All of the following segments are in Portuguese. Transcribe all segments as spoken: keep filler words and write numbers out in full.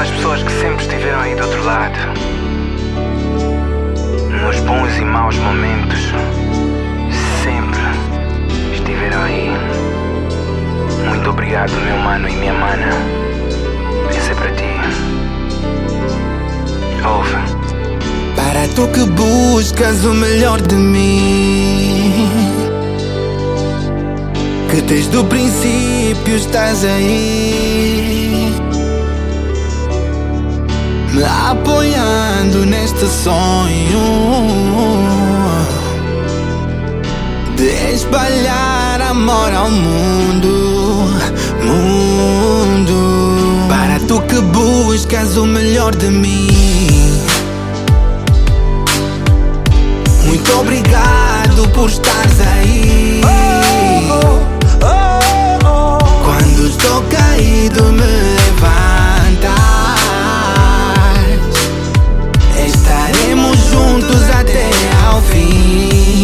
aquelas pessoas que sempre estiveram aí do outro lado, nos bons e maus momentos, sempre estiveram aí. Muito obrigado, meu mano e minha mana. Esse é para ti. Ouve. Para tu que buscas o melhor de mim, que desde o princípio estás aí, me apoiando neste sonho de espalhar amor ao mundo, mundo. Para tu que buscas o melhor de mim, muito obrigado por estares aí. Quando estou caído me levantas. Estaremos juntos até ao fim,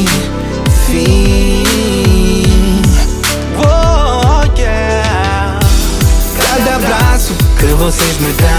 fim. Oh, yeah. Cada abraço que vocês me dão